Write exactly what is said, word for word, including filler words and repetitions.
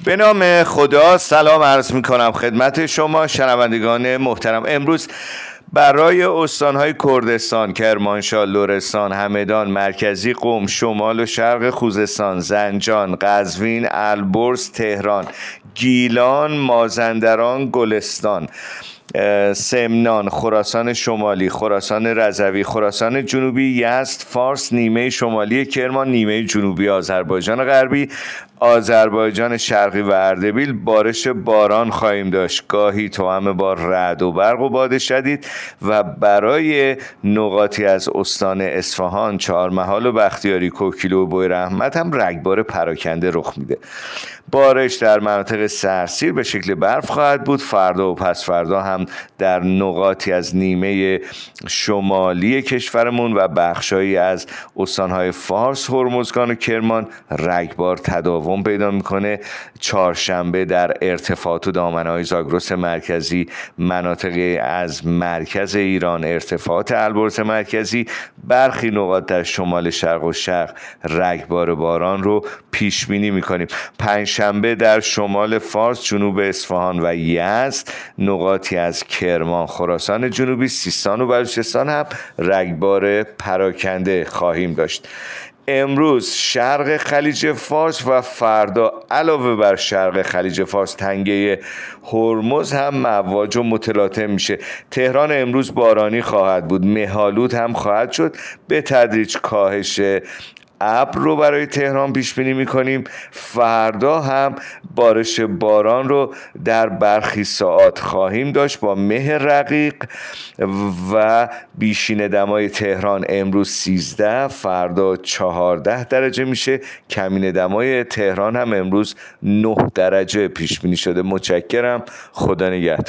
به نام خدا سلام عرض می کنم خدمت شما شنوندگان محترم. امروز برای استانهای کردستان، کرمانشاه، لرستان، همدان، مرکزی، قم، شمال و شرق خوزستان، زنجان، قزوین، البرز، تهران، گیلان، مازندران، گلستان، سمنان، خراسان شمالی، خراسان رضوی، خراسان جنوبی، یزد، فارس، نیمه شمالی کرمان، نیمه جنوبی آذربایجان غربی، آذربایجان شرقی و اردبیل بارش باران خواهیم داشت، گاهی توأم با رعد و برق و باد شدید، و برای نقاطی از استان اصفهان، چهارمحال و بختیاری، کوکیلو و بویراحمد هم رگبار پراکنده رخ میده. بارش در مناطق سرسیر به شکل برف خواهد بود. فردا و پس فردا هم در نقاطی از نیمه شمالی کشورمون و بخشایی از استانهای فارس، هرمزگان و کرمان رگبار تداوم پیدا میکنه. چهارشنبه در ارتفاعات و دامنه‌های زاگرس مرکزی، مناطقی از مرکز ایران، ارتفاعات البرز مرکزی، برخی نقاط در شمال شرق و شرق رگبار باران رو پیش بینی میکنیم. پنجشنبه در شمال فارس، جنوب اصفهان و یزد، نقاطی از کرمان، خراسان جنوبی، سیستان و بلوچستان هم رگبار پراکنده خواهیم داشت. امروز شرق خلیج فارس و فردا علاوه بر شرق خلیج فارس تنگه هرمز هم مواج و متلاطم میشه. تهران امروز بارانی خواهد بود، مه‌آلود هم خواهد شد. به تدریج کاهش ابر رو برای تهران پیش بینی میکنیم. فردا هم بارش باران رو در برخی ساعات خواهیم داشت با مه رقیق و بیشین دمای تهران امروز سیزده، فردا چهارده درجه میشه. کمین دمای تهران هم امروز نه درجه پیش بینی شده. متشکرم. خدا نگهدار.